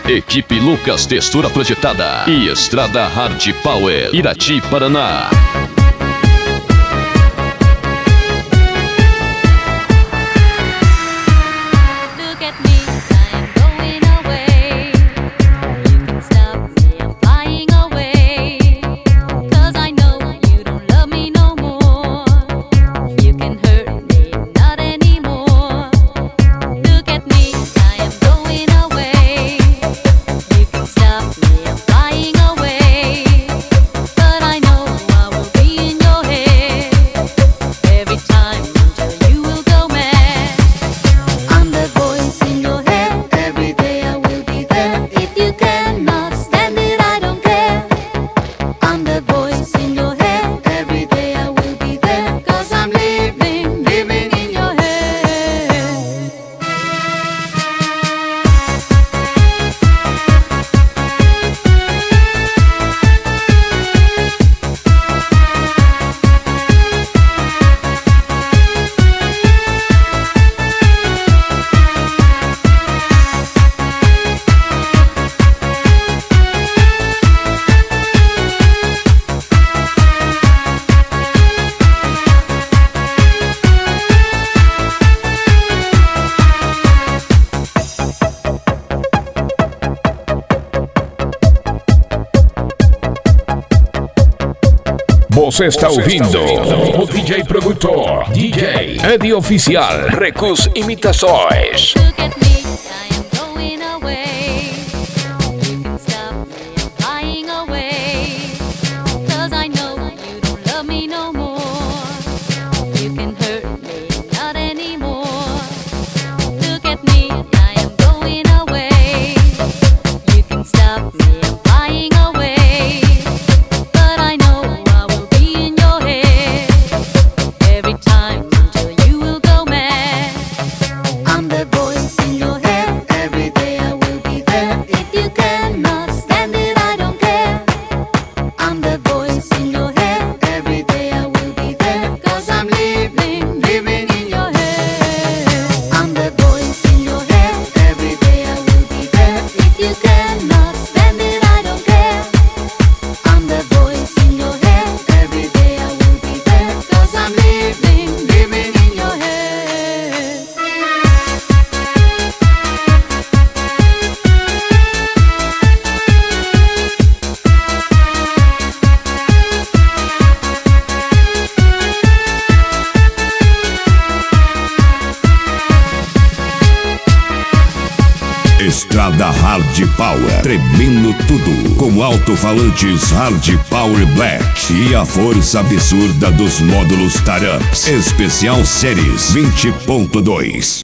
Equipe Lucas Textura Projetada e Estrada Hard Power, Irati, Paraná. Você está ouvindo o DJ produtor, DJ Edi Oficial, Recus Imitações. Estrada Hard Power, tremendo tudo, com alto-falantes Hard Power Black e a força absurda dos módulos Taramps, especial séries 20.2.